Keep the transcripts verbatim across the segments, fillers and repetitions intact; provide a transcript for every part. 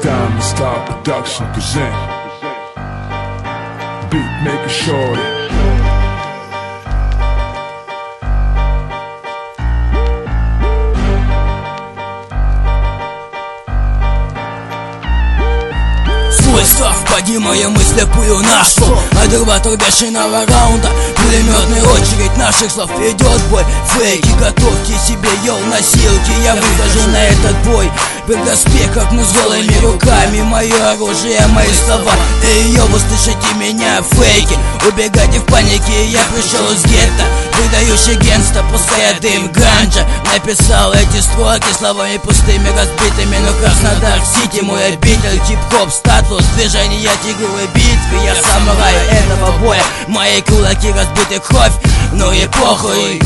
Diamond Star Production present Beat Maker Shorty. Став, поднимая мы слепую нашу Адерватор бешеного раунда, пулеметная очередь наших слов. Идет бой, фейки, готовьте себе, ел, носилки. Я выхожу на этот бой в доспехах, но с голыми руками. Мое оружие, мои слова. Эй, йо, вы слышите меня, фейки? Убегайте в панике, я пришел из гетто, выдающий генста, пуская дым, ганджа. Написал эти строки словами пустыми, разбитыми, но Краснодар-Сити мой обитель. Хип-хоп, статус, движения тигровой битвы. Я самурай этого боя, мои кулаки разбиты кровь, но и похуй.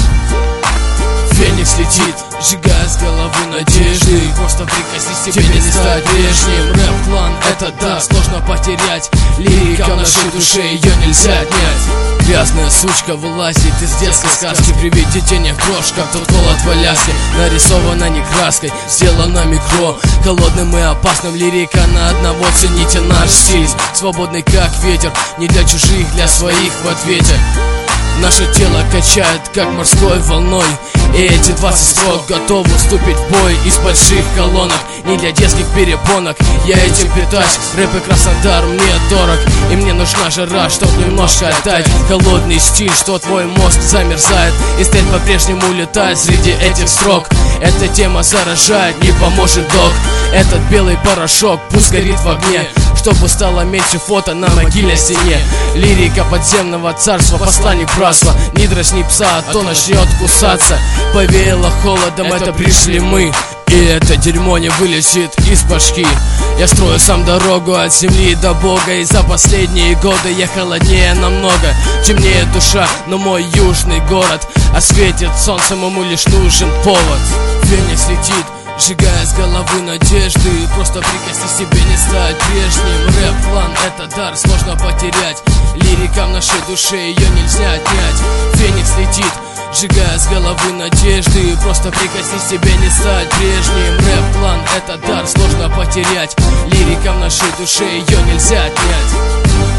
Феникс летит, сжигая с головы надежды. Просто прикоснись, тебе не стать прежним. Рэп-клан — это да, сложно потерять. Лирика в нашей душе, ее нельзя отнять. Грязная сучка вылазит из детской сказки. При виде денег грош, как тот холод в Аляске. Нарисована не краской, сделана микро. Холодным и опасным лирика на одного. Цените наш стиль, свободный как ветер. Не для чужих, для своих в ответе. Наше тело качает, как морской волной. И эти двадцать строк готовы вступить в бой из больших колонок. Не для детских перепонок, я этим питаюсь. Рэп и Краснодар мне дорог, и мне нужна жара, чтоб немножко отдать. Холодный стиль, что твой мозг замерзает, и стиль по-прежнему летает среди этих строк. Эта тема заражает, не поможет док. Этот белый порошок пусть горит в огне, чтобы стало меньше фото на могильной стене. Лирика подземного царства, посланник братства. Не дразни пса, а то начнет кусаться. Повеяло холодом, это, это пришли мы. И это дерьмо не вылезет из башки. Я строю сам дорогу от земли до Бога. И за последние годы я холоднее намного. Темнее душа, но мой южный город осветит солнцем, ему лишь нужен повод. Феникс летит, сжигая с головы надежды. Просто прикоснись, тебе не стать прежним. Рэп-клан — это дар, сложно потерять. Лирика в нашей душе, ее нельзя отнять. Феникс летит, сжигая с головы надежды. Просто прикоснись, тебе не стать прежним. Рэп-клан — это дар, сложно потерять. Лирика в нашей душе, ее нельзя отнять.